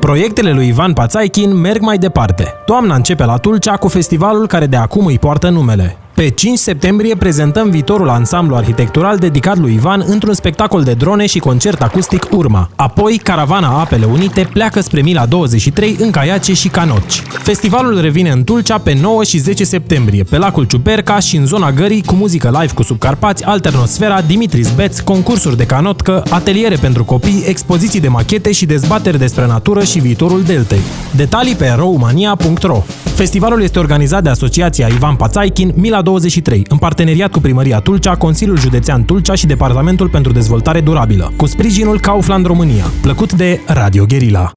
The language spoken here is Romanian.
Proiectele lui Ivan Pațaichin merg mai departe. Toamna începe la Tulcea cu festivalul care de acum îi poartă numele. Pe 5 septembrie prezentăm viitorul ansamblu arhitectural dedicat lui Ivan într-un spectacol de drone și concert acustic Urma. Apoi, caravana Apele Unite pleacă spre Mila 23 în caiace și canoci. Festivalul revine în Tulcea pe 9 și 10 septembrie, pe lacul Ciuperca și în zona Gării, cu muzică live cu Subcarpați, Alternosfera, Dimitris Beț, concursuri de canotcă, ateliere pentru copii, expoziții de machete și dezbateri despre natură și viitorul deltei. Detalii pe romania.ro. Festivalul este organizat de Asociația Ivan Pațaichin Mila 23, în parteneriat cu Primăria Tulcea, Consiliul Județean Tulcea și Departamentul pentru Dezvoltare Durabilă, cu sprijinul Kaufland România. Plăcut de Radio Guerilla.